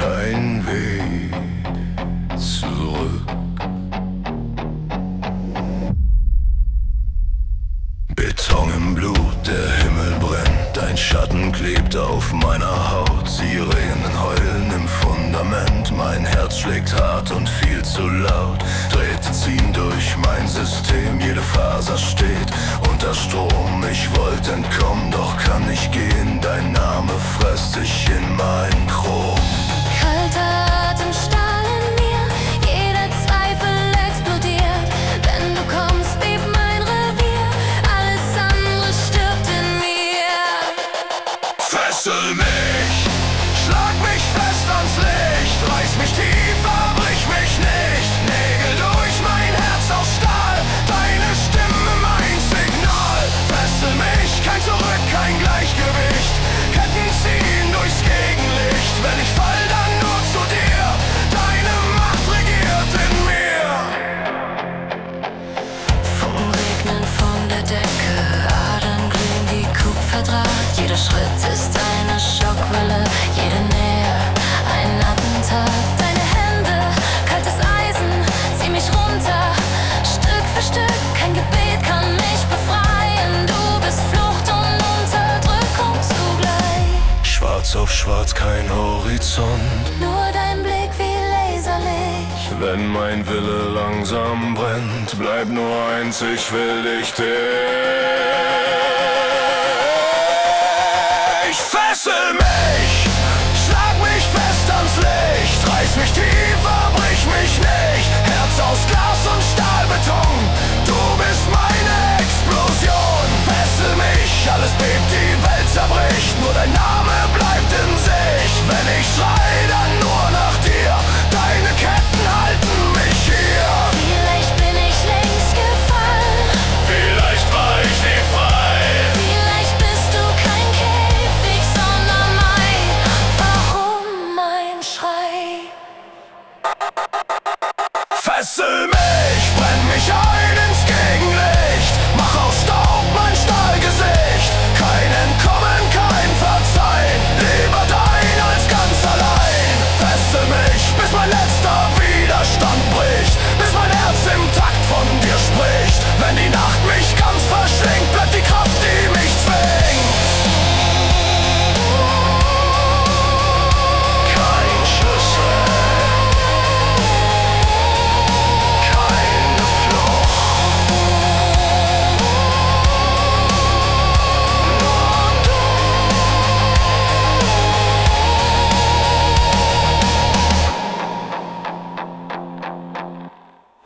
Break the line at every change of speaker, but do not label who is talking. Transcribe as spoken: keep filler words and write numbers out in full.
kein Weg zurück. Beton im Blut, der Himmel brennt, ein Schatten klebt auf meiner Haut. Sirenen heulen im Fundament, mein Herz schlägt hart und viel zu laut. Drähte ziehen durch mein System, jede Faser steht unter Strom. Ich wollte entkommen, doch kann nicht gehen, dein Name frisst sich in mein Chrom.
Kalter Atem, Stahl in mir, jeder Zweifel explodiert. Wenn du kommst, bebt mein Revier, alles andere stirbt in mir.
Fessel mich, schlag mich fest ans Licht, reiß mich tiefer, brich mich nicht. Nägel durch mein Herz aus Stahl, deine Stimme mein Signal. Fessel mich, kein Zurück, kein Gleichgewicht, Ketten ziehen durchs Gegenlicht. Wenn ich fall, dann nur zu dir, deine Macht regiert in mir.
Funken regnen von der Decke, Adern glühen wie Kupferdraht. Jeder Schritt ist eine Schockwelle, jede Nähe ein Attentat. Deine Hände, kaltes Eisen, zieh mich runter, Stück für Stück. Kein Gebet kann mich befreien, du bist Flucht und Unterdrückung zugleich.
Schwarz auf schwarz, kein Horizont,
Nur dein Blick wie Laserlicht.
wenn mein Wille langsam brennt, bleib nur eins, ich will dich dicht.